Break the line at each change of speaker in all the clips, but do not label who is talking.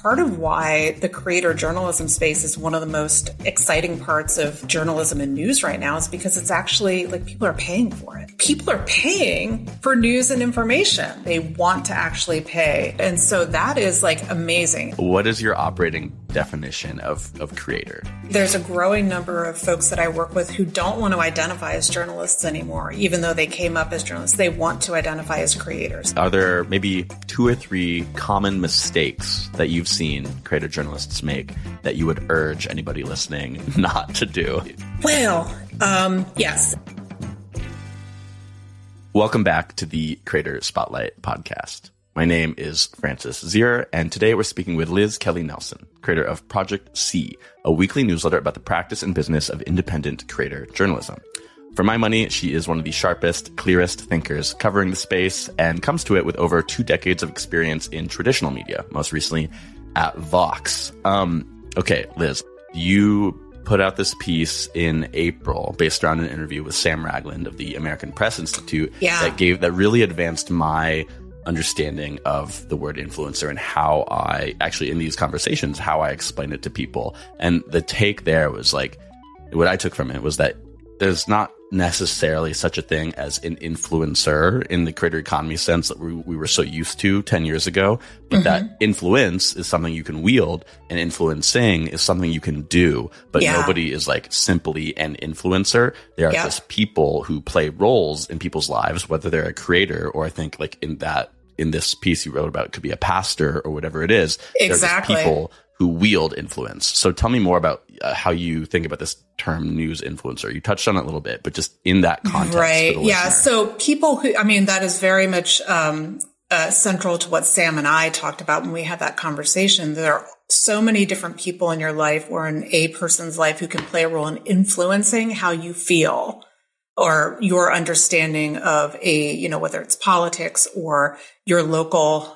part of why the creator journalism space is one of the most exciting parts of journalism and news right now is because it's actually like people are paying for it. People are paying for news and information. They want to actually pay. And so that is like amazing.
What is your operating definition of creator?
There's a growing number of folks that I work with who don't want to identify as journalists anymore, even though they came up as journalists. They want to identify as creators.
Are there maybe 2 or 3 common mistakes that you've seen creator journalists make that you would urge anybody listening not to do?
Well, yes.
Welcome back to the Creator Spotlight podcast. My name is Francis Zier, and today we're speaking with Liz Kelly Nelson, creator of Project C, a weekly newsletter about the practice and business of independent creator journalism. For my money, she is one of the sharpest, clearest thinkers covering the space and comes to it with over 2 decades of experience in traditional media, most recently at Vox. Okay, Liz, you put out this piece in April based around an interview with Sam Ragland of the American Press Institute that really advanced my understanding of the word influencer and how I actually, in these conversations, how I explain it to people. And the take there was like, what I took from it was that there's not necessarily such a thing as an influencer in the creator economy sense that we were so used to 10 years ago, but that influence is something you can wield and influencing is something you can do, but nobody is like simply an influencer. There are just people who play roles in people's lives, whether they're a creator or I think like in this piece you wrote about, it could be a pastor or whatever it is.
Exactly.
There's people who wield influence. So tell me more about how you think about this term news influencer. You touched on it a little bit, but just in that context.
Right. Yeah. So people who, I mean, that is very much central to what Sam and I talked about when we had that conversation. There are so many different people in your life or in a person's life who can play a role in influencing how you feel or your understanding of whether it's politics or your local,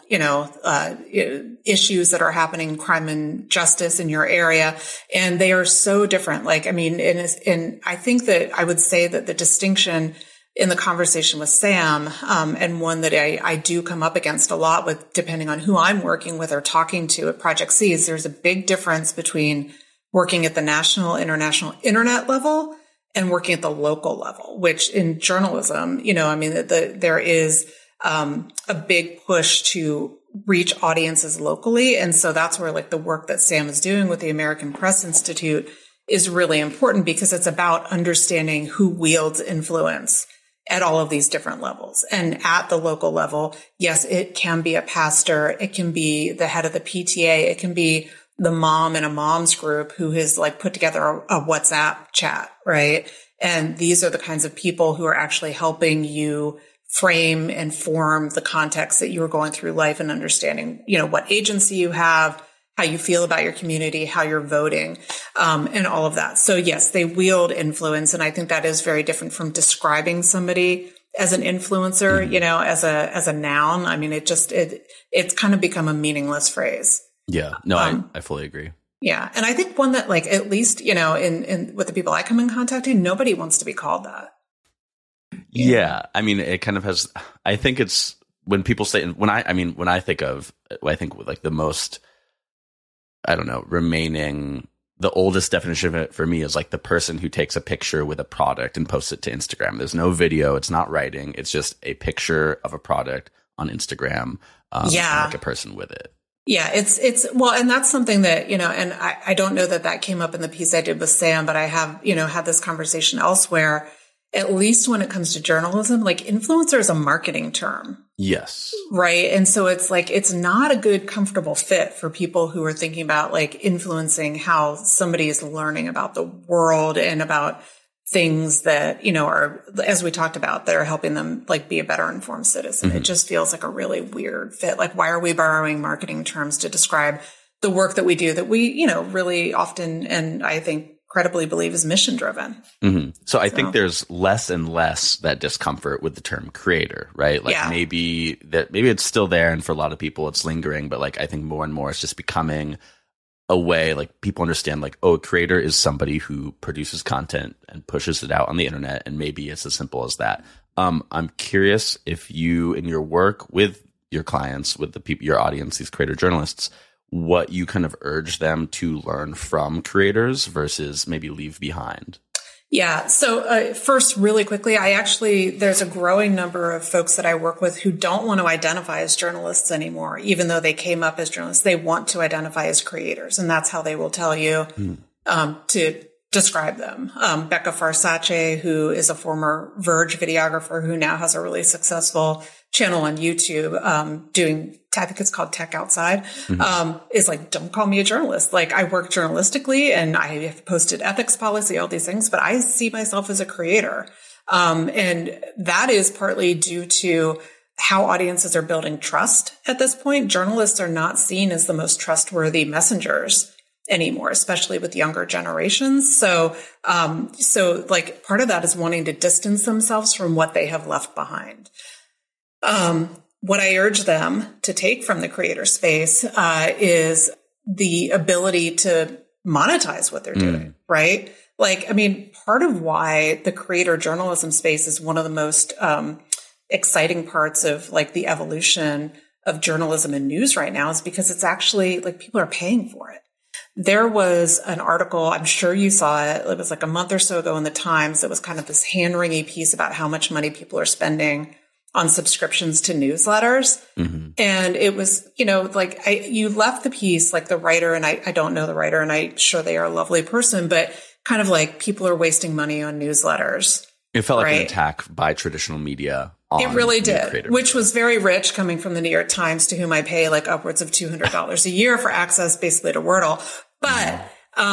issues that are happening, crime and justice in your area. And they are so different. Like, I mean, and I think that I would say that the distinction in the conversation with Sam, and one that I do come up against a lot with, depending on who I'm working with or talking to at Project C, is there's a big difference between working at the national, international internet level and working at the local level, which in journalism, there is a big push to reach audiences locally. And so that's where like the work that Sam is doing with the American Press Institute is really important because it's about understanding who wields influence at all of these different levels. And at the local level, yes, it can be a pastor. It can be the head of the PTA. It can be the mom in a mom's group who has like put together a WhatsApp chat, right? And these are the kinds of people who are actually helping you frame and form the context that you're going through life and understanding, what agency you have, how you feel about your community, how you're voting, and all of that. So yes, they wield influence. And I think that is very different from describing somebody as an influencer, as a noun. I mean, it's kind of become a meaningless phrase.
Yeah, no, I fully agree.
Yeah. And I think one that like, at least, in with the people I come in contact with, nobody wants to be called that.
Yeah. I mean, it kind of has, I think it's when people say, when I think like the most, I don't know, remaining, the oldest definition of it for me is like the person who takes a picture with a product and posts it to Instagram. There's no video. It's not writing. It's just a picture of a product on Instagram. And like a person with it.
Yeah, it's well, and that's something that, and I don't know that came up in the piece I did with Sam, but I have, had this conversation elsewhere, at least when it comes to journalism, like influencer is a marketing term.
Yes.
Right. And so it's like, it's not a good, comfortable fit for people who are thinking about like influencing how somebody is learning about the world and about things that, are, as we talked about, that are helping them like be a better informed citizen. It just feels like a really weird fit. Like, why are we borrowing marketing terms to describe the work that we do that we, really often, and I think credibly believe is mission driven.
So I think there's less and less that discomfort with the term creator, right? Like maybe it's still there. And for a lot of people it's lingering, but like, I think more and more it's just becoming a way like people understand like, oh, a creator is somebody who produces content and pushes it out on the internet. And maybe it's as simple as that. I'm curious if you, in your work with your clients, with the people, your audience, these creator journalists, what you kind of urge them to learn from creators versus maybe leave behind.
Yeah. So first, really quickly, there's a growing number of folks that I work with who don't want to identify as journalists anymore, even though they came up as journalists. They want to identify as creators, and that's how they will tell you to describe them. Becca Farsace, who is a former Verge videographer who now has a really successful channel on YouTube, doing, I think it's called Tech Outside, is like, don't call me a journalist. Like, I work journalistically and I have posted ethics policy, all these things, but I see myself as a creator. And that is partly due to how audiences are building trust at this point. Journalists are not seen as the most trustworthy messengers anymore, especially with younger generations. So like part of that is wanting to distance themselves from what they have left behind. What I urge them to take from the creator space is the ability to monetize what they're doing, right? Like, I mean, part of why the creator journalism space is one of the most exciting parts of like the evolution of journalism and news right now is because it's actually like people are paying for it. There was an article, I'm sure you saw it. It was like a month or so ago in the Times. It was kind of this hand-wringing piece about how much money people are spending on subscriptions to newsletters. And it was, you know, like you left the piece, like the writer, and I don't know the writer, and I'm sure they are a lovely person, but kind of like people are wasting money on newsletters.
It felt like an attack by traditional media.
It really did, which was very rich coming from the New York Times, to whom I pay like upwards of $200 a year for access basically to Wordle. But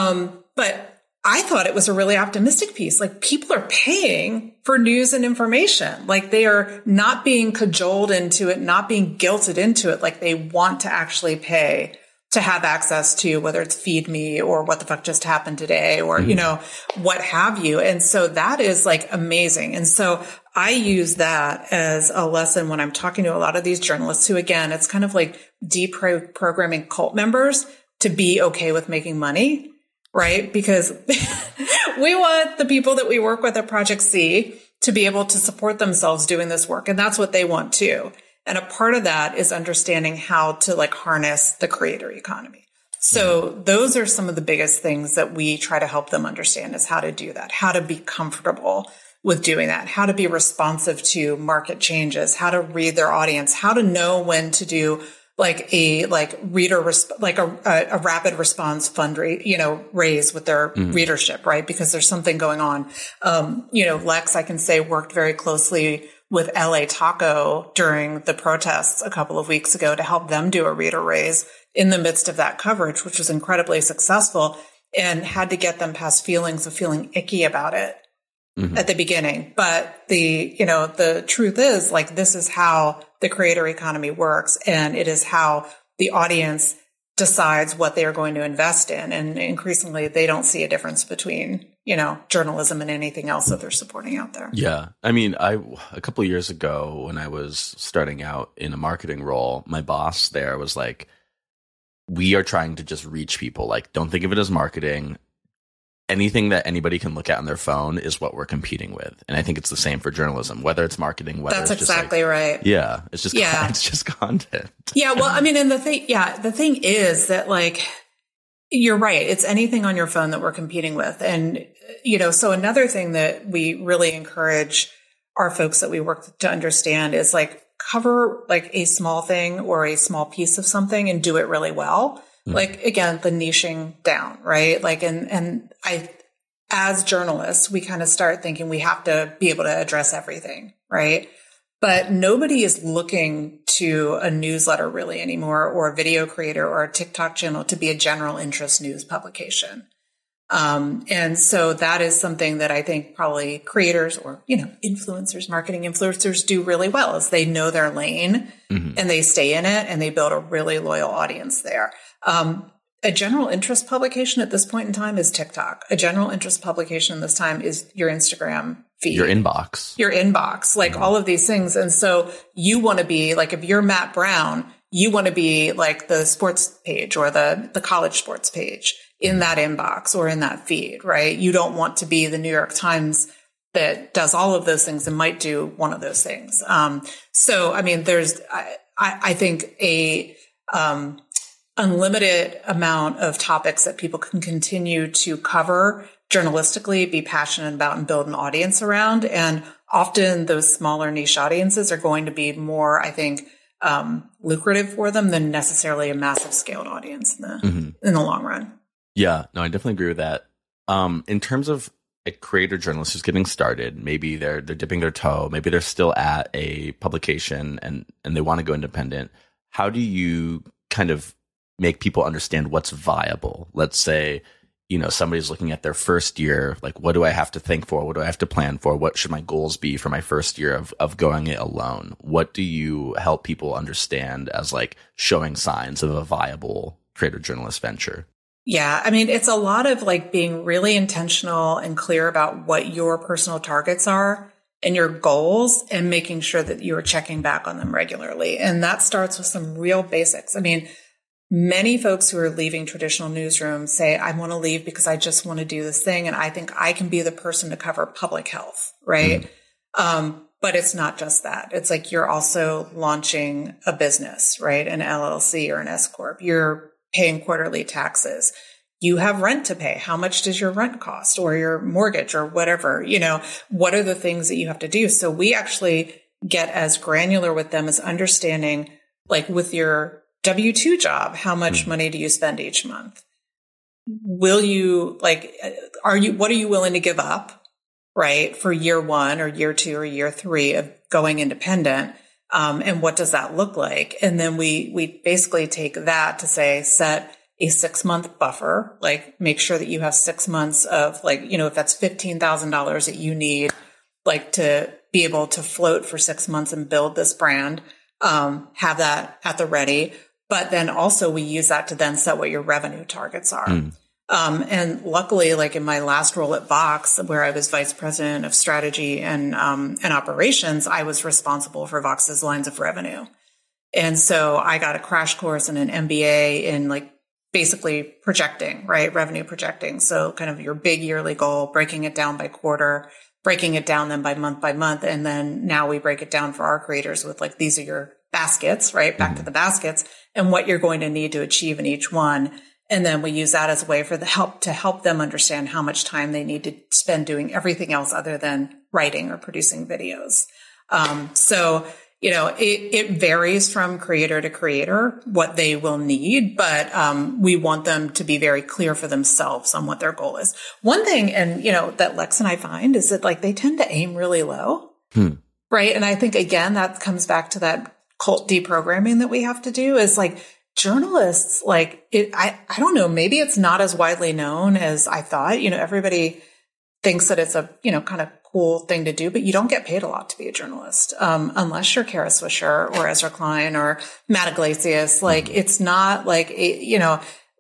I thought it was a really optimistic piece. Like, people are paying for news and information. Like, they are not being cajoled into it, not being guilted into it. Like, they want to actually pay to have access to, whether it's Feed Me or What the Fuck Just Happened Today or, you know, what have you. And so that is like amazing. And so I use that as a lesson when I'm talking to a lot of these journalists who, again, it's kind of like deprogramming cult members to be okay with making money, right? Because we want the people that we work with at Project C to be able to support themselves doing this work. And that's what they want too. And a part of that is understanding how to like harness the creator economy. So those are some of the biggest things that we try to help them understand, is how to do that, how to be comfortable with doing that, how to be responsive to market changes, how to read their audience, how to know when to do like a rapid response raise with their readership, right? Because there's something going on. Lex, I can say, worked very closely with LA Taco during the protests a couple of weeks ago to help them do a reader raise in the midst of that coverage, which was incredibly successful, and had to get them past feelings of feeling icky about it at the beginning. But the truth is, like, this is how the creator economy works, and it is how the audience decides what they are going to invest in. And increasingly, they don't see a difference between, journalism and anything else that they're supporting out there.
Yeah. I mean, a couple of years ago when I was starting out in a marketing role, my boss there was like, we are trying to just reach people. Like, don't think of it as marketing. Anything that anybody can look at on their phone is what we're competing with. And I think it's the same for journalism, whether it's marketing, whether
That's
it's
exactly
just
right.
Yeah. It's just content.
Yeah. Well, I mean, and the thing is that, like, you're right. It's anything on your phone that we're competing with. And, so another thing that we really encourage our folks that we work to understand is, like, cover like a small thing or a small piece of something and do it really well. Like, again, the niching down, right? Like, and as journalists, we kind of start thinking we have to be able to address everything, right? But nobody is looking to a newsletter really anymore, or a video creator or a TikTok channel to be a general interest news publication. And so that is something that I think probably creators or, influencers, marketing influencers do really well, is they know their lane and they stay in it and they build a really loyal audience there. A general interest publication at this point in time is TikTok. A general interest publication this time is your Instagram feed. Your inbox, like all of these things. And so you want to be like, if you're Matt Brown, you want to be like the sports page or the college sports page in that inbox or in that feed, right? You don't want to be the New York Times that does all of those things and might do one of those things. So, I mean, there's, I think unlimited amount of topics that people can continue to cover journalistically, be passionate about, and build an audience around. And often those smaller niche audiences are going to be more, I think, lucrative for them than necessarily a massive scaled audience in the long run.
Yeah, no, I definitely agree with that. In terms of a creator journalist who's getting started, maybe they're dipping their toe, maybe they're still at a publication and they want to go independent. How do you kind of make people understand what's viable? Let's say, somebody's looking at their first year, like, what do I have to think for? What do I have to plan for? What should my goals be for my first year of going it alone? What do you help people understand as like showing signs of a viable creator journalist venture?
Yeah. I mean, it's a lot of like being really intentional and clear about what your personal targets are and your goals and making sure that you are checking back on them regularly. And that starts with some real basics. I mean, many folks who are leaving traditional newsrooms say, I want to leave because I just want to do this thing. And I think I can be the person to cover public health. Right. But it's not just that. It's like you're also launching a business, right? An LLC or an S Corp. You're paying quarterly taxes. You have rent to pay. How much does your rent cost or your mortgage or whatever? What are the things that you have to do? So we actually get as granular with them as understanding, like with your W-2 job, how much money do you spend each month? Will you what are you willing to give up, right? For year one or year two or year three of going independent? And what does that look like? And then we basically take that to say, set a 6-month buffer, like make sure that you have 6 months of if that's $15,000 that you need, like to be able to float for 6 months and build this brand, have that at the ready. But then also we use that to then set what your revenue targets are. And luckily, like in my last role at Vox, where I was vice president of strategy and operations, I was responsible for Vox's lines of revenue. And so I got a crash course and an MBA in like basically projecting, right? Revenue projecting. So kind of your big yearly goal, breaking it down by quarter, breaking it down then by month. And then now we break it down for our creators with like, these are your baskets, right? Back to the baskets and what you're going to need to achieve in each one. And then we use that as a way for to help them understand how much time they need to spend doing everything else other than writing or producing videos. So, it varies from creator to creator what they will need, but we want them to be very clear for themselves on what their goal is. One thing, and that Lex and I find is that like they tend to aim really low, right? And I think again that comes back to that cult deprogramming that we have to do is like. Journalists, like it, I don't know, maybe it's not as widely known as I thought. Everybody thinks that it's a, kind of cool thing to do, but you don't get paid a lot to be a journalist. Unless you're Kara Swisher or Ezra Klein or Matt Iglesias. Like it's not like a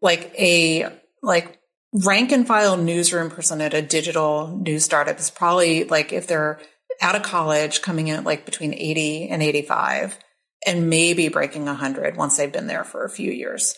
rank and file newsroom person at a digital news startup is probably like if they're out of college coming in at like between 80 and 85. And maybe breaking 100 once they've been there for a few years.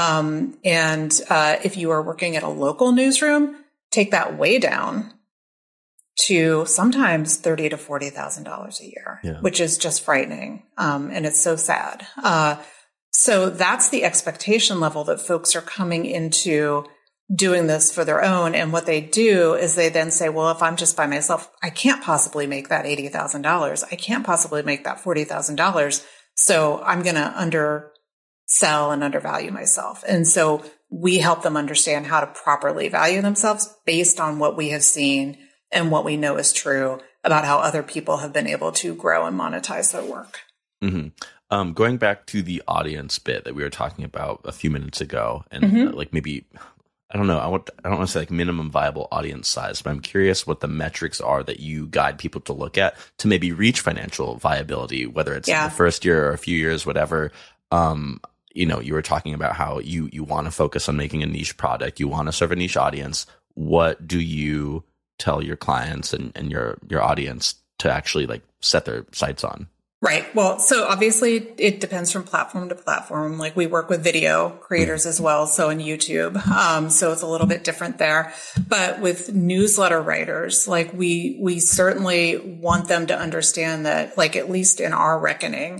If you are working at a local newsroom, take that way down to sometimes $30,000 to $40,000 a year, which is just frightening. And it's so sad. So that's the expectation level that folks are coming into doing this for their own. And what they do is they then say, well, if I'm just by myself, I can't possibly make that $80,000. I can't possibly make that $40,000. So I'm going to undersell and undervalue myself. And so we help them understand how to properly value themselves based on what we have seen and what we know is true about how other people have been able to grow and monetize their work.
Going back to the audience bit that we were talking about a few minutes ago and like maybe, I don't know, I don't want to say like minimum viable audience size, but I'm curious what the metrics are that you guide people to look at to maybe reach financial viability, whether it's in the first year or a few years, whatever. You were talking about how you want to focus on making a niche product. You want to serve a niche audience. What do you tell your clients and your audience to actually like set their sights on?
Right. Well, so obviously it depends from platform to platform. Like we work with video creators as well. So in YouTube. So it's a little bit different there, but with newsletter writers, like we certainly want them to understand that like, at least in our reckoning,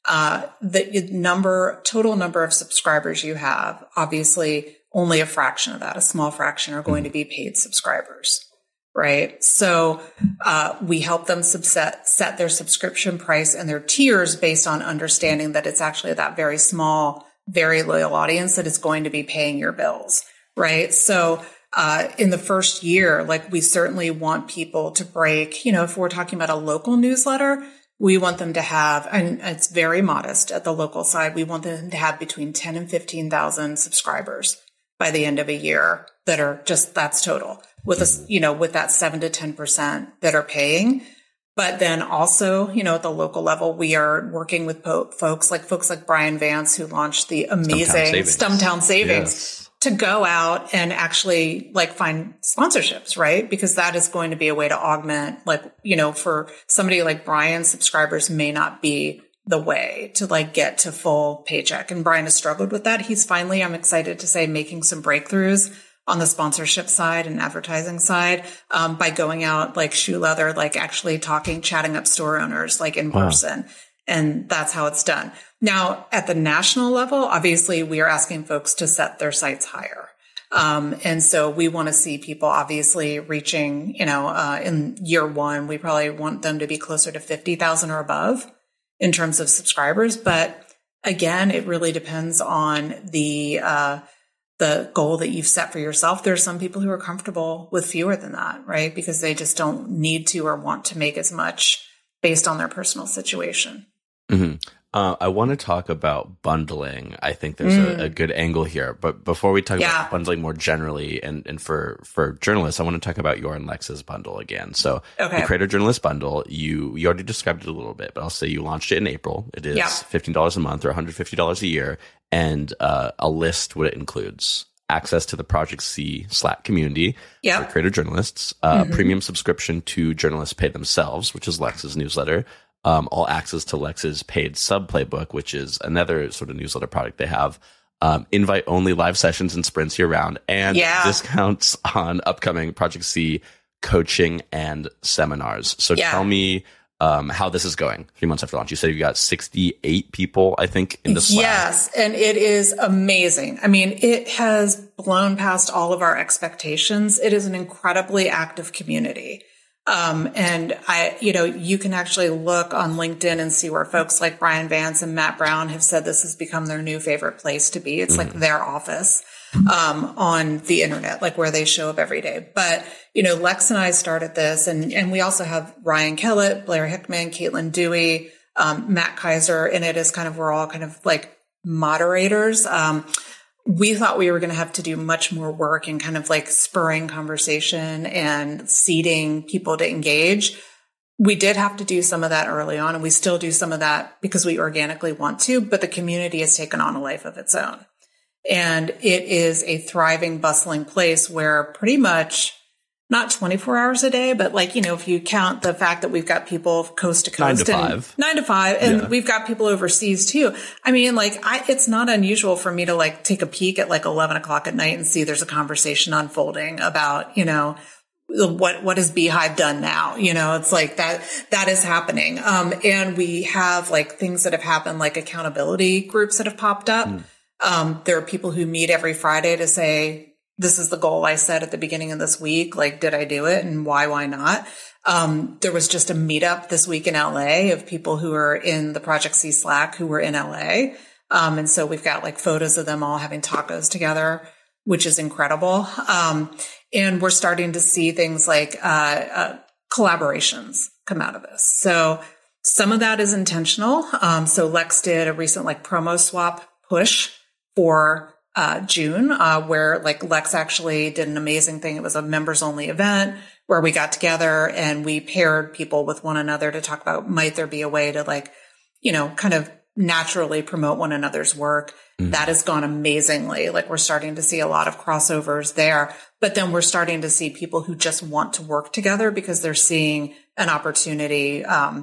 the total number of subscribers you have, obviously only a fraction of that, a small fraction, are going to be paid subscribers, right? So we help them set their subscription price and their tiers based on understanding that it's actually that very small, very loyal audience that is going to be paying your bills, right? So in the first year, like, we certainly want people to break, if we're talking about a local newsletter, we want them to have, and it's very modest at the local side, we want them to have between 10 and 15,000 subscribers by the end of a year that are just, that's total, with with that 7 to 10% that are paying. But then also, at the local level, we are working with folks like Brian Vance, who launched the amazing Stumptown Savings. Yes. To go out and actually find sponsorships, right? Because that is going to be a way to augment, for somebody like Brian, subscribers may not be the way to get to full paycheck. And Brian has struggled with that. He's finally, I'm excited to say, making some breakthroughs on the sponsorship side and advertising side, by going out like shoe leather, actually chatting up store owners, in person. And that's how it's done. Now, at the national level, obviously, we are asking folks to set their sites higher. And so we want to see people obviously reaching, in year one, we probably want them to be closer to 50,000 or above in terms of subscribers. But again, it really depends on the goal that you've set for yourself. There are some people who are comfortable with fewer than that, right? Because they just don't need to or want to make as much based on their personal situation.
Mm-hmm. I want to talk about bundling. I think there's a good angle here. But before we talk about bundling more generally and for journalists, I want to talk about your and Lex's bundle again. So the Creator Journalist Bundle, you already described it a little bit, but I'll say you launched it in April. It is $15 a month or $150 a year. And I'll list what it includes. Access to the Project C Slack community for creator journalists, premium subscription to Journalists Pay Themselves, which is Lex's newsletter, all access to Lex's paid sub playbook, which is another sort of newsletter product they have, invite only live sessions and sprints year round, and discounts on upcoming Project C coaching and seminars. So tell me how this is going 3 months after launch. You said you got 68 people, I think, in the Slack. Yes,
and it is amazing. I mean, it has blown past all of our expectations. It is an incredibly active community. And you can actually look on LinkedIn and see where folks like Brian Vance and Matt Brown have said this has become their new favorite place to be. It's like their office, on the internet, where they show up every day. But, Lex and I started this, and we also have Ryan Kellett, Blair Hickman, Caitlin Dewey, Matt Kaiser, and it is we're all moderators. We thought we were going to have to do much more work in spurring conversation and seeding people to engage. We did have to do some of that early on, and we still do some of that because we organically want to, but the community has taken on a life of its own. And it is a thriving, bustling place where pretty much not 24 hours a day, but if you count the fact that we've got people coast to coast, 9 to 5, and we've got people overseas too. I mean, it's not unusual for me to take a peek at 11 o'clock at night and see there's a conversation unfolding about, what has Beehive done now? It's that is happening. And we have things that have happened, accountability groups that have popped up. There are people who meet every Friday to say, this is the goal I set at the beginning of this week. Did I do it? And why not? There was just a meetup this week in LA of people who are in the Project C Slack who were in LA. And so we've got photos of them all having tacos together, which is incredible. And we're starting to see things collaborations come out of this. So some of that is intentional. So Lex did a recent promo swap push for June, where Lex actually did an amazing thing. It was a members only event where we got together and we paired people with one another to talk about, might there be a way to naturally promote one another's work. That has gone amazingly. We're starting to see a lot of crossovers there, but then we're starting to see people who just want to work together because they're seeing an opportunity,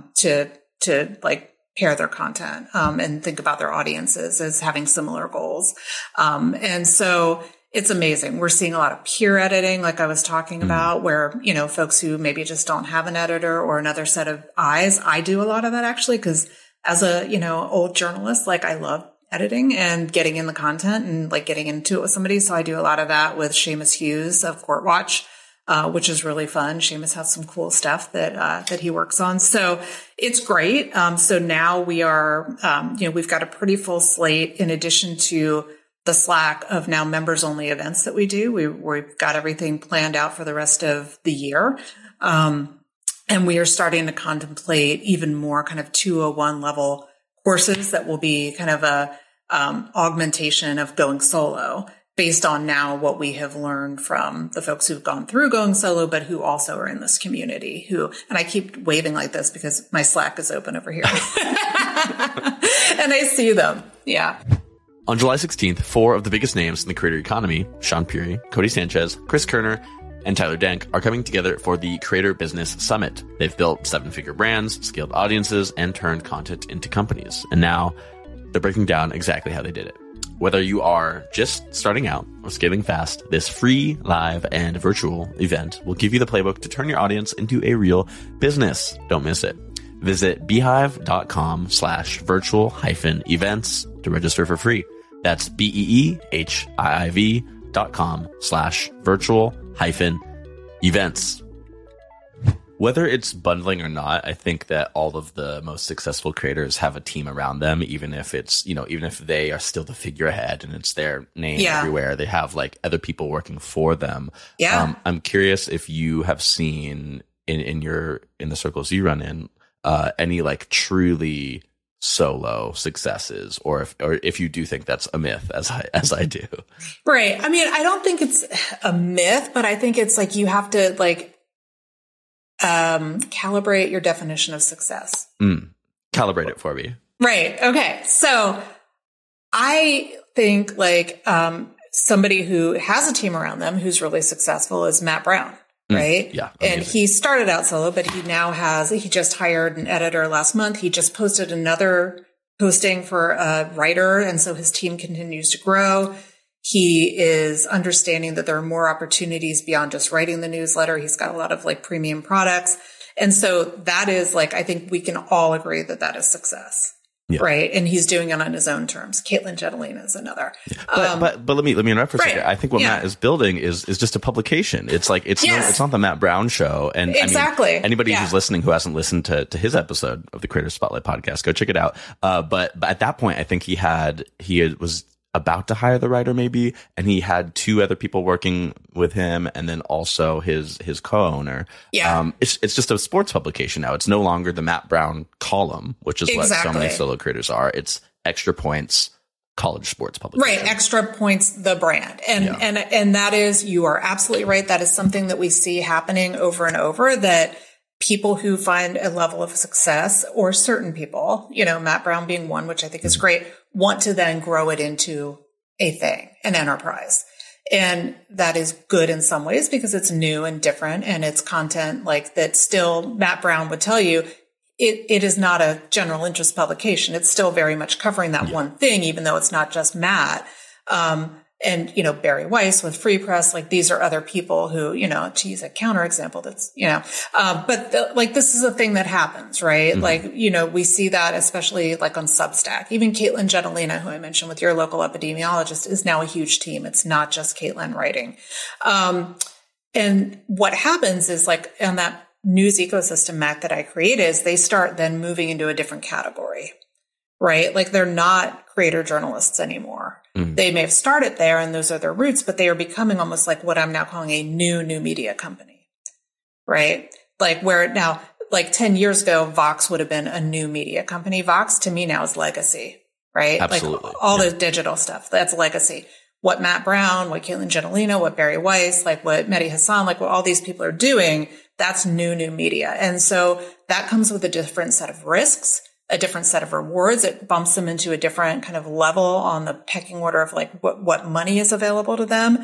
to pair their content, and think about their audiences as having similar goals. And so it's amazing. We're seeing a lot of peer editing, like I was talking about, where, folks who maybe just don't have an editor or another set of eyes. I do a lot of that actually, because as a, old journalist, like I love editing and getting in the content and like getting into it with somebody. So I do a lot of that with Seamus Hughes of Court Watch, which is really fun. Seamus has some cool stuff that he works on. So it's great. So now we are, we've got a pretty full slate in addition to the slack of now members only events that we do. We've got everything planned out for the rest of the year. And we are starting to contemplate even more kind of 201 level courses that will be kind of a augmentation of going solo based on now what we have learned from the folks who've gone through going solo, but who also are in this community and I keep waving like this because my Slack is open over here and I see them. Yeah.
On July 16th, 4 of the biggest names in the creator economy, Sean Puri, Cody Sanchez, Chris Kerner, and Tyler Denk, are coming together for the Creator Business Summit. They've built 7-figure brands, scaled audiences, and turned content into companies. And now they're breaking down exactly how they did it. Whether you are just starting out or scaling fast, this free, live, and virtual event will give you the playbook to turn your audience into a real business. Don't miss it. Visit beehiiv.com/virtual-events to register for free. That's beehiiv.com/virtual-events. Whether it's bundling or not, I think that all of the most successful creators have a team around them, even if it's, even if they are still the figurehead and it's their name everywhere, they have like other people working for them.
Yeah.
I'm curious if you have seen in the circles you run in, any like truly solo successes, or if you do think that's a myth, as I do.
Right. I mean, I don't think it's a myth, but I think it's like you have to like calibrate your definition of success.
Calibrate it for me.
Right. Okay. So I think like somebody who has a team around them who's really successful is Matt Brown. Right.
Yeah.
Amazing. And he started out solo, but he just hired an editor last month. He just posted another posting for a writer. And so his team continues to grow. He is understanding that there are more opportunities beyond just writing the newsletter. He's got a lot of like premium products. And so that is like, I think we can all agree that that is success. Yeah. Right. And he's doing it on his own terms. Caitlin Gentilina is another.
Yeah. But let me interrupt for a second. I think what Matt is building is just a publication. It's like, it's not the Matt Brown show. And
exactly.
I mean, anybody who's listening who hasn't listened to his episode of the Creator Spotlight podcast, go check it out. But at that point, I think he was about to hire the writer maybe, and he had 2 other people working with him, and then also his co-owner. Yeah. It's just a sports publication now. It's no longer the Matt Brown column, which is what so many solo creators are. It's Extra Points college sports publication.
Right. Extra Points, the brand. And that is, you are absolutely right. That is something that we see happening over and over, that people who find a level of success, or certain people, Matt Brown being one, which I think is great, want to then grow it into a thing, an enterprise. And that is good in some ways because it's new and different, and it's content like that. Still, Matt Brown would tell you it is not a general interest publication. It's still very much covering that one thing, even though it's not just Matt. And, Barry Weiss with Free Press, like these are other people who, to use a counterexample, that's, but this is a thing that happens, right? Mm-hmm. Like, we see that especially like on Substack. Even Caitlin Gentilina, who I mentioned with your local epidemiologist, is now a huge team. It's not just Caitlin writing. And what happens is like on that news ecosystem, Mac, that I created, is they start then moving into a different category. Right? Like they're not creator journalists anymore. Mm-hmm. They may have started there and those are their roots, but they are becoming almost like what I'm now calling a new media company. Right? Like where now, like 10 years ago, Vox would have been a new media company. Vox to me now is legacy, right?
Absolutely.
Like all the digital stuff, that's legacy. What Matt Brown, what Caitlin Gentilina, what Barry Weiss, like what Mehdi Hassan, like what all these people are doing, that's new media. And so that comes with a different set of risks, a different set of rewards. It bumps them into a different kind of level on the pecking order of like what money is available to them.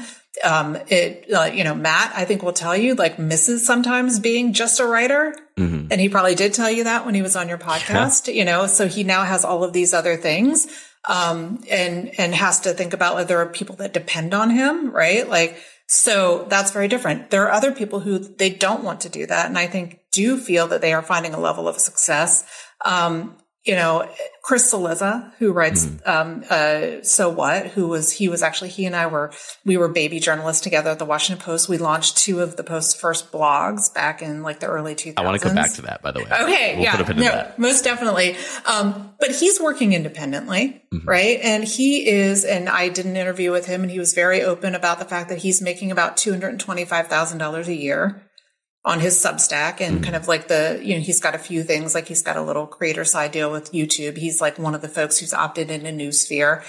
Matt, I think will tell you like misses sometimes being just a writer. Mm-hmm. And he probably did tell you that when he was on your podcast, so he now has all of these other things, and has to think about like there are people that depend on him, right? Like, so that's very different. There are other people who they don't want to do that. And I think do feel that they are finding a level of success, Chris Cillizza, who writes, So What, he and I we were baby journalists together at the Washington Post. We launched 2 of the Post's first blogs back in like the early 2000s.
I want to come back to that, by the way.
Okay.
We'll put a pin in that.
Most definitely. But he's working independently, right? And and I did an interview with him, and he was very open about the fact that he's making about $225,000 a year on his Substack, and kind of like he's got a few things, like he's got a little creator side deal with YouTube. He's like one of the folks who's opted into Newsphere.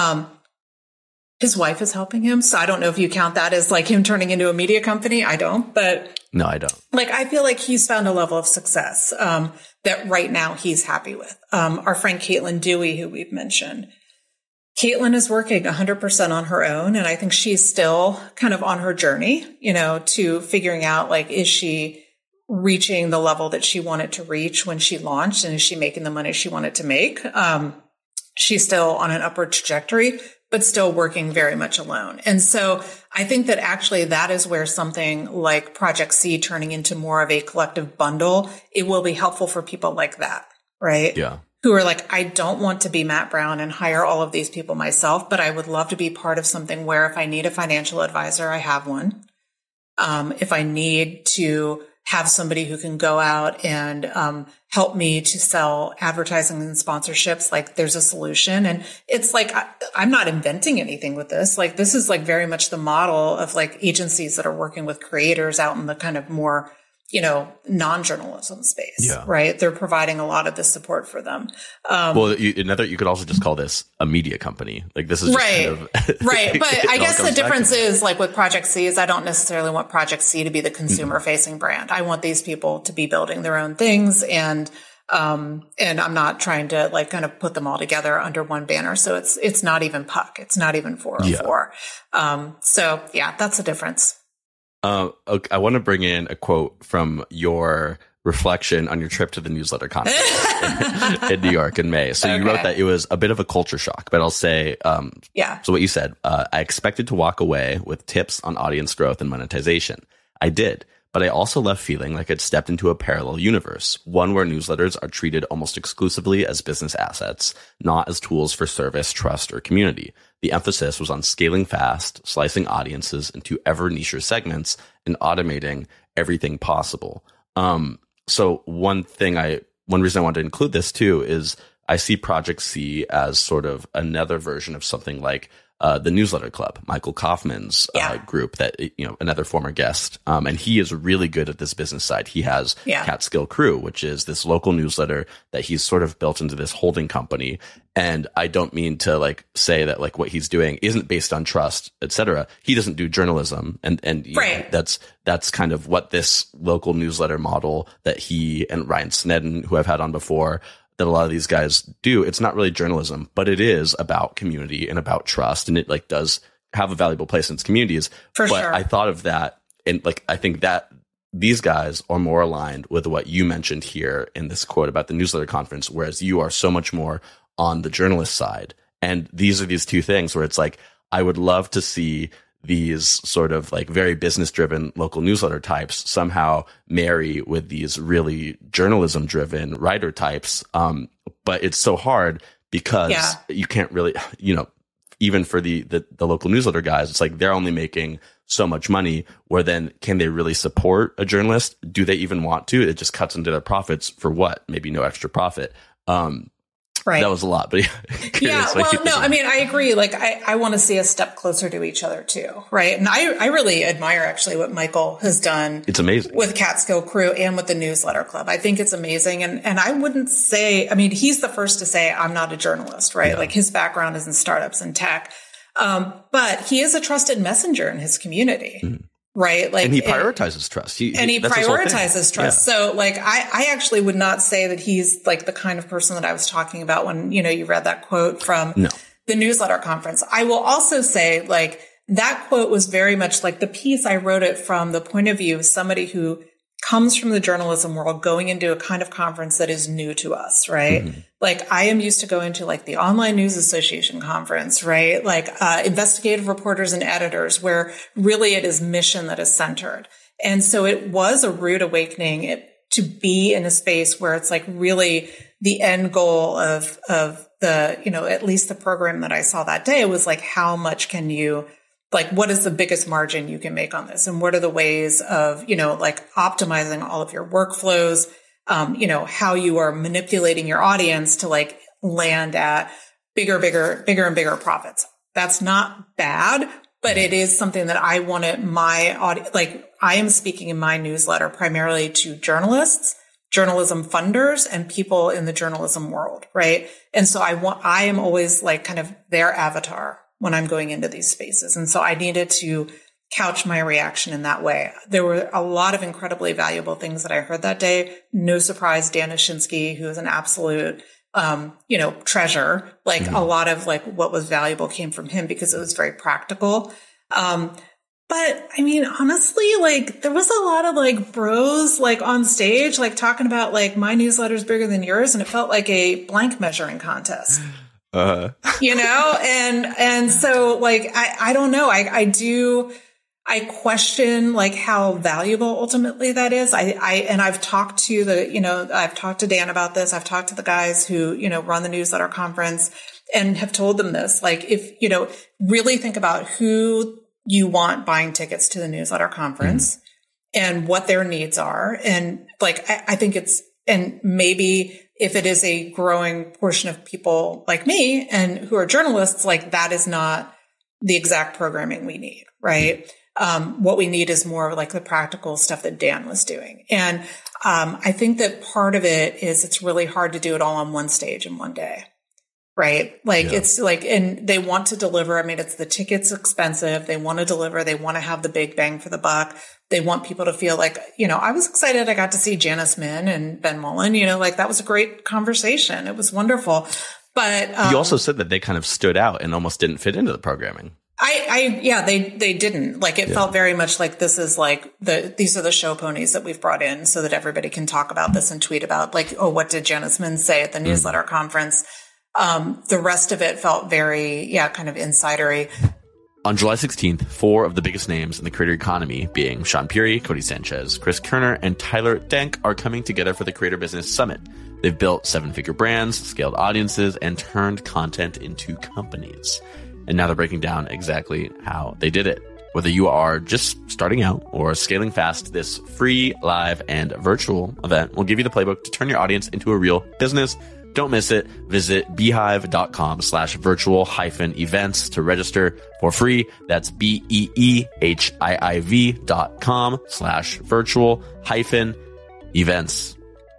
His wife is helping him. So I don't know if you count that as like him turning into a media company. I don't, but
no, I don't.
Like, I feel like he's found a level of success, that right now he's happy with. Our friend Caitlin Dewey, who we've mentioned, Caitlin is working 100% on her own. And I think she's still kind of on her journey, to figuring out, like, is she reaching the level that she wanted to reach when she launched? And is she making the money she wanted to make? She's still on an upward trajectory, but still working very much alone. And so I think that actually that is where something like Project C turning into more of a collective bundle, it will be helpful for people like that, right?
Yeah.
Who are like, I don't want to be Matt Brown and hire all of these people myself, but I would love to be part of something where if I need a financial advisor, I have one. If I need to have somebody who can go out and help me to sell advertising and sponsorships, like there's a solution. And it's like, I'm not inventing anything with this. Like, this is like very much the model of like agencies that are working with creators out in the kind of more, non-journalism space, right? They're providing a lot of the support for them.
You could also just call this a media company. Like, this is just
right.
kind of
right. But I guess the difference is, like, with Project C is I don't necessarily want Project C to be the consumer facing brand. I want these people to be building their own things, and I'm not trying to like kind of put them all together under one banner. So it's not even Puck. It's not even 404. So yeah, that's the difference.
Okay, I want to bring in a quote from your reflection on your trip to the newsletter conference in New York in May. So you wrote that it was a bit of a culture shock, but I'll say, so what you said, I expected to walk away with tips on audience growth and monetization. I did, but I also left feeling like I'd stepped into a parallel universe, one where newsletters are treated almost exclusively as business assets, not as tools for service, trust, or community. The emphasis was on scaling fast, slicing audiences into ever nicher segments, and automating everything possible. So one reason I wanted to include this too is I see Project C as sort of another version of something like the Newsletter Club, Michael Kaufman's group that, another former guest. And he is really good at this business side. He has Catskill Crew, which is this local newsletter that he's sort of built into this holding company. And I don't mean to like say that like what he's doing isn't based on trust, et cetera. He doesn't do journalism. And that's kind of what this local newsletter model that he and Ryan Snedden, who I've had on before, that a lot of these guys do. It's not really journalism, but it is about community and about trust. And it like does have a valuable place in its communities. But I thought of that. And like, I think that these guys are more aligned with what you mentioned here in this quote about the newsletter conference, whereas you are so much more on the journalist side. And these are these two things where it's like, I would love to see these sort of like very business driven local newsletter types somehow marry with these really journalism driven writer types. But it's so hard because you can't really, even for the local newsletter guys, it's like they're only making so much money, where then can they really support a journalist? Do they even want to? It just cuts into their profits for what? Maybe no extra profit. Right. That was a lot, but
I agree. Like, I want to see us step closer to each other too. Right. And I really admire actually what Michael has done.
It's amazing
with Catskill Crew and with the Newsletter Club. I think it's amazing. And I wouldn't say, he's the first to say I'm not a journalist, right? Yeah. Like, his background is in startups and tech. But he is a trusted messenger in his community. Mm. Right. Like,
and he prioritizes trust. He
prioritizes trust. Yeah. So like, I actually would not say that he's like the kind of person that I was talking about when, you read that quote from the newsletter conference. I will also say, like, that quote was very much like the piece. I wrote it from the point of view of somebody who comes from the journalism world going into a kind of conference that is new to us, right? Mm-hmm. Like, I am used to going to like the Online News Association conference, right? Like, investigative reporters and editors, where really it is mission that is centered. And so it was a rude awakening to be in a space where it's like really the end goal of the, at least the program that I saw that day was like, how much can you, like, what is the biggest margin you can make on this? And what are the ways of, like optimizing all of your workflows, how you are manipulating your audience to like land at bigger and bigger profits. That's not bad, but it is something that I wanted my audience, like I am speaking in my newsletter primarily to journalists, journalism funders, and people in the journalism world, right? And so I am always like kind of their avatar when I'm going into these spaces. And so I needed to couch my reaction in that way. There were a lot of incredibly valuable things that I heard that day. No surprise, Dan Oshinsky, who is an absolute, treasure, like a lot of like what was valuable came from him because it was very practical. But I mean, honestly, like there was a lot of like bros like on stage, like talking about like my newsletter is bigger than yours. And it felt like a blank measuring contest, and so like, I don't know. I question like how valuable ultimately that is. I've talked to I've talked to Dan about this. I've talked to the guys who, run the newsletter conference and have told them this, like, if, really think about who you want buying tickets to the newsletter conference and what their needs are. And like, I think and maybe if it is a growing portion of people like me and who are journalists, like that is not the exact programming we need. Right. What we need is more of like the practical stuff that Dan was doing. And, I think that part of it is it's really hard to do it all on one stage in one day. Right. Like it's like, and they want to deliver. I mean, it's the ticket's expensive. They want to deliver. They want to have the big bang for the buck. They want people to feel like, I was excited. I got to see Janice Min and Ben Mullen, like that was a great conversation. It was wonderful. But
you also said that they kind of stood out and almost didn't fit into the programming.
They didn't. Like it felt very much like this is like these are the show ponies that we've brought in so that everybody can talk about this and tweet about like, oh, what did Janice Min say at the newsletter conference? The rest of it felt very, kind of insidery.
On July 16th, 4 of the biggest names in the creator economy, being Sean Puri, Cody Sanchez, Chris Kerner, and Tyler Denk, are coming together for the Creator Business Summit. They've built 7-figure brands, scaled audiences, and turned content into companies. And now they're breaking down exactly how they did it. Whether you are just starting out or scaling fast, this free, live, and virtual event will give you the playbook to turn your audience into a real business. Don't miss it. Visit beehiiv.com/virtual-events to register for free. That's beehiiv.com/virtual-events.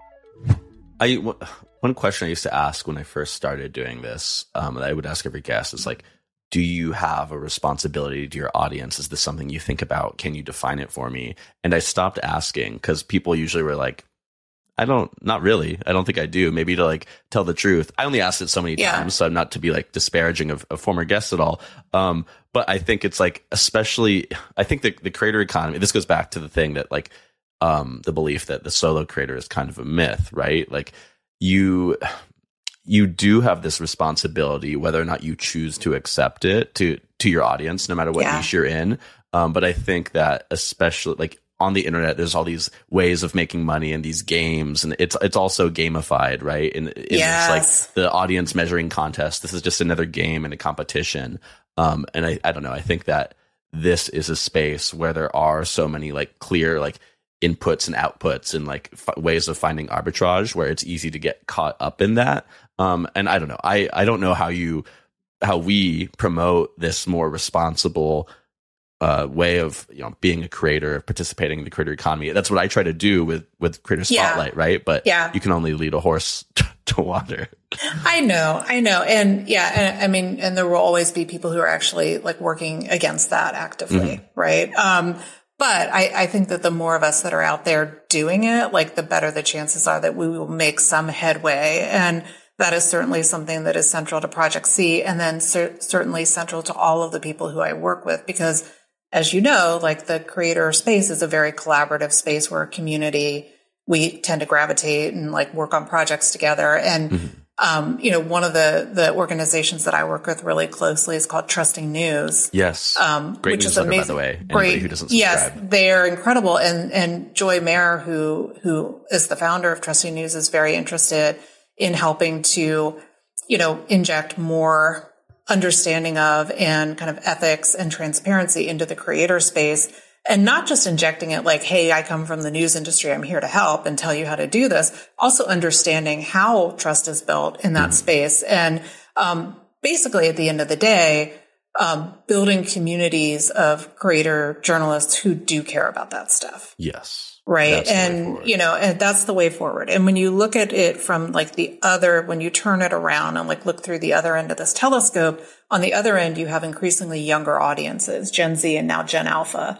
One question I used to ask when I first started doing this, that I would ask every guest is like, do you have a responsibility to your audience? Is this something you think about? Can you define it for me? And I stopped asking because people usually were like, not really. I don't think I do. Maybe to like tell the truth. I only asked it so many times, so I'm not to be like disparaging of former guests at all. But I think it's like, especially, I think the creator economy, this goes back to the thing that like, the belief that the solo creator is kind of a myth, right? Like you do have this responsibility, whether or not you choose to accept it to your audience, no matter what niche you're in. But I think that especially like, on the internet, there's all these ways of making money and these games, and it's also gamified, right? And it's like the audience measuring contest. This is just another game and a competition. And I don't know. I think that this is a space where there are so many like clear like inputs and outputs and like ways of finding arbitrage where it's easy to get caught up in that. And I don't know. I don't know how we promote this more responsible way of being a creator, participating in the creator economy. That's what I try to do with Creator Spotlight, right? But you can only lead a horse to water.
I know, and I mean, and there will always be people who are actually like working against that actively, right? But I think that the more of us that are out there doing it, like the better the chances are that we will make some headway. And that is certainly something that is central to Project C, and then certainly central to all of the people who I work with, because as you know, like the creator space is a very collaborative space where a community, we tend to gravitate and like work on projects together. And, one of the organizations that I work with really closely is called Trusting News.
Yes. Great
which
newsletter,
is amazing.
by the way. Anybody who doesn't subscribe.
Yes, they're incredible. And Joy Mayer, who is the founder of Trusting News, is very interested in helping to, inject more understanding of and kind of ethics and transparency into the creator space. And not just injecting it like, hey, I come from the news industry, I'm here to help and tell you how to do this. Also understanding how trust is built in that space. And basically, at the end of the day, building communities of creator journalists who do care about that stuff.
Yes.
Right. And, and that's the way forward. And when you look at it from like when you turn it around and like look through the other end of this telescope, on the other end, you have increasingly younger audiences, Gen Z and now Gen Alpha,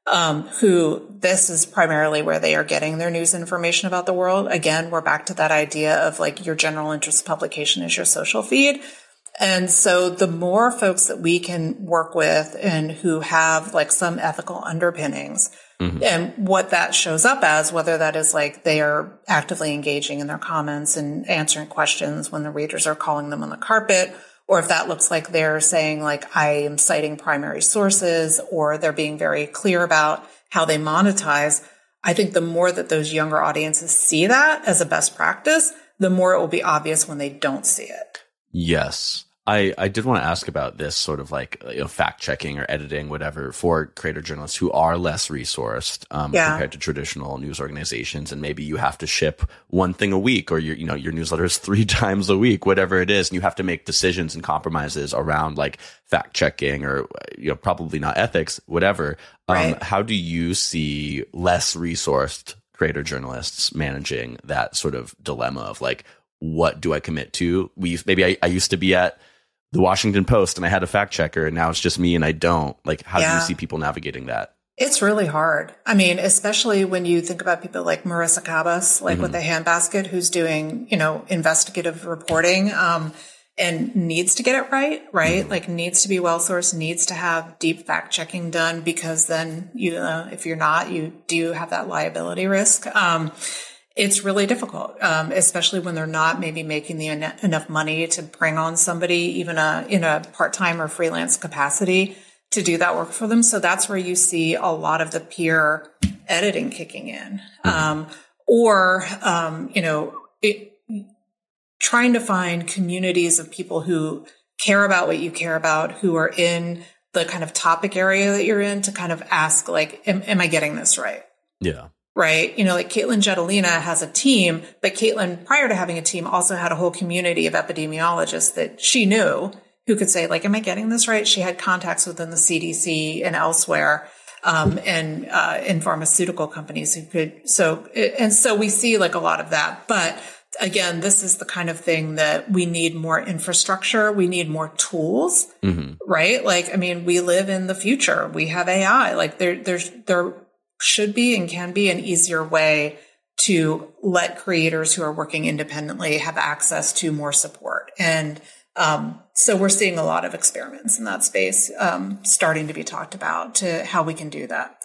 who this is primarily where they are getting their news information about the world. Again, we're back to that idea of like your general interest publication is your social feed. And so the more folks that we can work with and who have like some ethical underpinnings, and what that shows up as, whether that is like they are actively engaging in their comments and answering questions when the readers are calling them on the carpet, or if that looks like they're saying like, I am citing primary sources, or they're being very clear about how they monetize. I think the more that those younger audiences see that as a best practice, the more it will be obvious when they don't see it.
Yes. I did want to ask about this sort of like fact checking or editing, whatever, for creator journalists who are less resourced compared to traditional news organizations. And maybe you have to ship one thing a week, or your newsletter is 3 times a week, whatever it is. And you have to make decisions and compromises around like fact checking or, probably not ethics, whatever.
Right.
How do you see less resourced creator journalists managing that sort of dilemma of like, what do I commit to? I used to be at the Washington Post and I had a fact checker, and now it's just me and I don't. Like, how do you see people navigating that?
It's really hard. I mean, especially when you think about people like Marissa Kabas, like with the Handbasket, who's doing, investigative reporting, and needs to get it right? Like needs to be well-sourced, needs to have deep fact checking done, because then, if you're not, you do have that liability risk. It's really difficult, especially when they're not maybe making enough money to bring on somebody, even in a part-time or freelance capacity, to do that work for them. So that's where you see a lot of the peer editing kicking in, trying to find communities of people who care about what you care about, who are in the kind of topic area that you're in, to kind of ask, like, am I getting this right?
Yeah.
Right. Like Caitlin Jetelina has a team, but Caitlin, prior to having a team, also had a whole community of epidemiologists that she knew who could say, like, am I getting this right? She had contacts within the CDC and elsewhere, and in pharmaceutical companies who could. So we see like a lot of that. But again, this is the kind of thing that we need more infrastructure. We need more tools, right? Like, I mean, we live in the future. We have AI. Like there should be and can be an easier way to let creators who are working independently have access to more support. And so we're seeing a lot of experiments in that space starting to be talked about to how we can do that.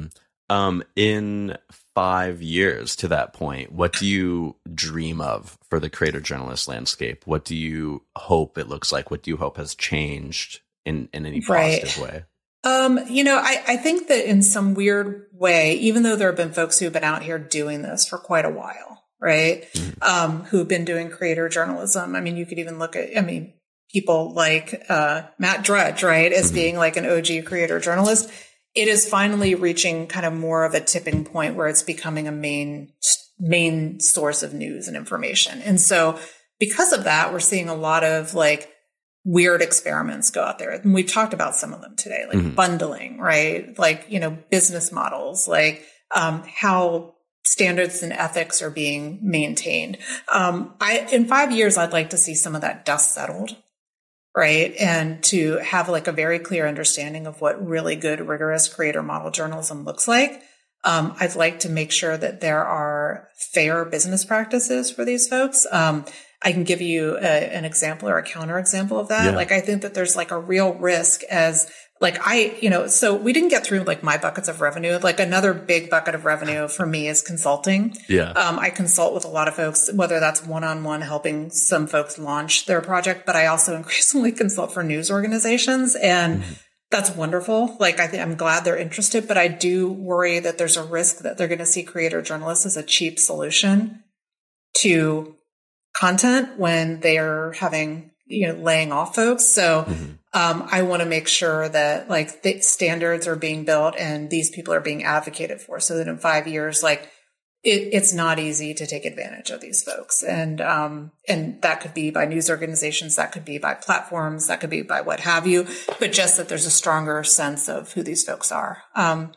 In 5 years to that point, what do you dream of for the creator journalist landscape? What do you hope it looks like? What do you hope has changed in any positive way?
I think that in some weird way, even though there have been folks who have been out here doing this for quite a while, right? Who have been doing creator journalism. I mean, you could even look at, people like Matt Drudge, right, as being like an OG creator journalist. It is finally reaching kind of more of a tipping point where it's becoming a main source of news and information. And so because of that, we're seeing a lot of like weird experiments go out there. And we've talked about some of them today, like bundling, right? Like, business models, like how standards and ethics are being maintained. In 5 years, I'd like to see some of that dust settled, right? And to have like a very clear understanding of what really good, rigorous creator model journalism looks like. I'd like to make sure that there are fair business practices for these folks. I can give you an example or a counterexample of that. Yeah. Like, I think that there's like a real risk as like so we didn't get through like my buckets of revenue. Like another big bucket of revenue for me is consulting. Yeah. I consult with a lot of folks, whether that's one-on-one helping some folks launch their project, but I also increasingly consult for news organizations, and that's wonderful. Like, I'm glad they're interested, but I do worry that there's a risk that they're going to see creator journalists as a cheap solution to content when they're having, laying off folks. So, I want to make sure that like the standards are being built and these people are being advocated for so that in 5 years, like it's not easy to take advantage of these folks. And that could be by news organizations, that could be by platforms, that could be by what have you, but just that there's a stronger sense of who these folks are. And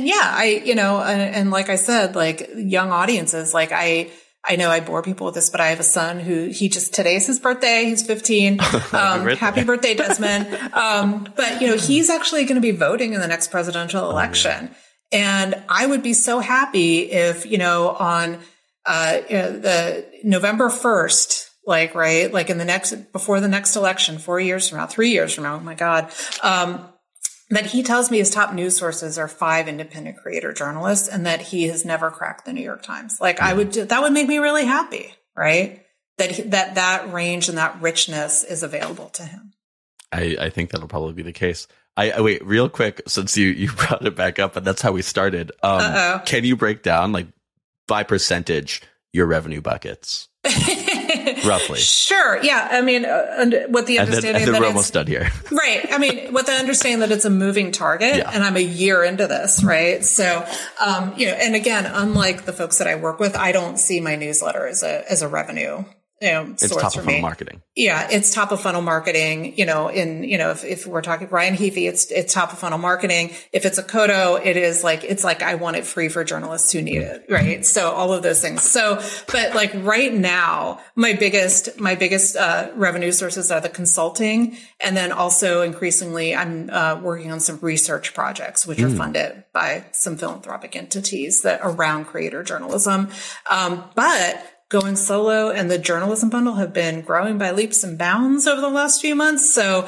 like I said, like young audiences, like I know I bore people with this, but I have a son who today's his birthday. He's 15. Happy birthday, Desmond. But he's actually going to be voting in the next presidential election. Yeah. And I would be so happy if, on, the November 1st, like, right, like before the next election, 4 years from now, 3 years from now, oh my God, that he tells me his top news sources are 5 independent creator journalists and that he has never cracked the New York Times. Like that would make me really happy, right? That range and that richness is available to him.
I think that'll probably be the case. I wait real quick, since you brought it back up, and that's how we started. Can you break down like by percentage your revenue buckets? Roughly.
Sure. Yeah. I mean, with the understanding
that we're almost done here.
Right. I mean, with the understanding that it's a moving target and I'm a year into this, right? So, and again, unlike the folks that I work with, I don't see my newsletter as a revenue
it's
source
top
for
of
me.
funnel marketing.
Yeah, it's top of funnel marketing. If we're talking Brian Heafy, it's top of funnel marketing. If it's a Kodo, it's like I want it free for journalists who need it, right? So all of those things. So, but like right now, my biggest revenue sources are the consulting, and then also increasingly, I'm working on some research projects which are funded by some philanthropic entities that around creator journalism, but Going Solo and the journalism bundle have been growing by leaps and bounds over the last few months. So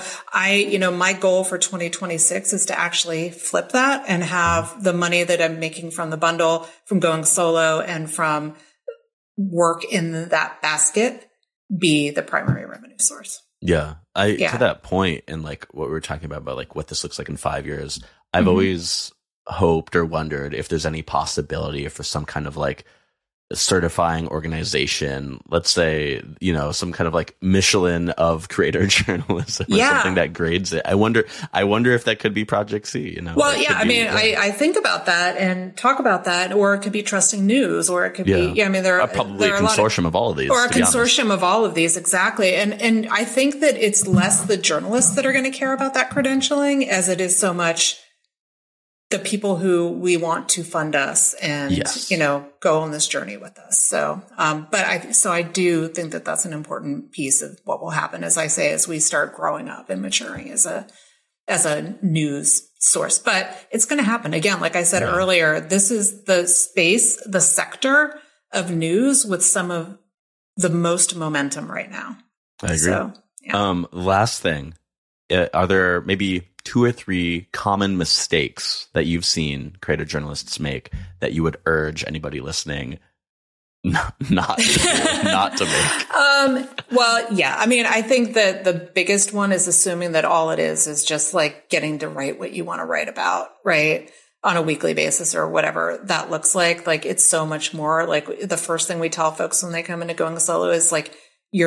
my goal for 2026 is to actually flip that and have the money that I'm making from the bundle, from Going Solo and from work in that basket be the primary revenue source.
Yeah. To that point, and like what we were talking about like what this looks like in 5 years, I've always hoped or wondered if there's any possibility for some kind of like certifying organization, let's say, some kind of like Michelin of creator journalism or something that grades it. I wonder if that could be Project C,
Well, yeah, I mean, I think about that and talk about that, or it could be Trusting News, or it could be, I mean, there are
probably a consortium of all of these.
Or a consortium of all of these, exactly. And I think that it's less the journalists that are going to care about that credentialing as it is so much the people who we want to fund us and, go on this journey with us. So, I do think that that's an important piece of what will happen, as I say, as we start growing up and maturing as a news source. But it's going to happen. Again, like I said earlier, this is the space, the sector of news with some of the most momentum right now.
I agree. So, last thing, are there maybe 2 or 3 common mistakes that you've seen creator journalists make that you would urge anybody listening not to make?
Well, yeah. I mean, I think that the biggest one is assuming that all it is just like getting to write what you want to write about, right? On a weekly basis or whatever that looks like. Like, it's so much more. Like, the first thing we tell folks when they come into Going Solo is like,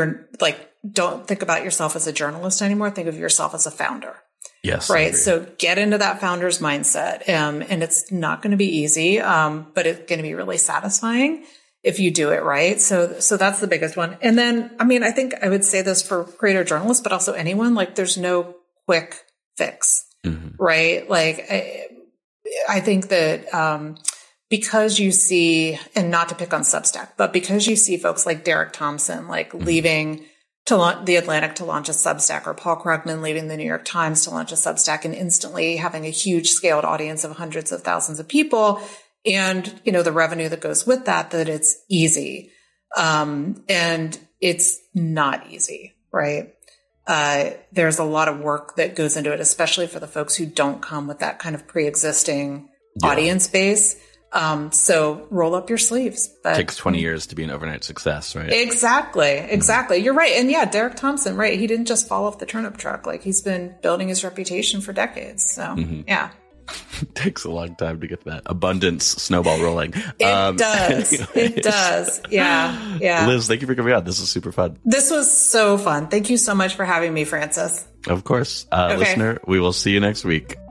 don't think about yourself as a journalist anymore. Think of yourself as a founder.
Yes.
Right. So get into that founder's mindset. And it's not going to be easy, but it's going to be really satisfying if you do it right. So that's the biggest one. And then, I mean, I think I would say this for creator journalists, but also anyone, like, there's no quick fix, right? Like, I think that, because you see, and not to pick on Substack, but because you see folks like Derek Thompson, like leaving the Atlantic to launch a Substack, or Paul Krugman leaving the New York Times to launch a Substack, and instantly having a huge scaled audience of hundreds of thousands of people, and, the revenue that goes with that it's easy. And it's not easy, right? There's a lot of work that goes into it, especially for the folks who don't come with that kind of pre-existing audience base. So roll up your sleeves. But
it takes 20 years to be an overnight success, right?
Exactly. You're right. And yeah, Derek Thompson, right? He didn't just fall off the turnip truck. Like, he's been building his reputation for decades. So yeah.
Takes a long time to get that abundance snowball rolling.
It does. Anyways. It does. Yeah. Yeah.
Liz, thank you for coming on. This was super fun.
This was so fun. Thank you so much for having me, Francis.
Of course. Listener, we will see you next week.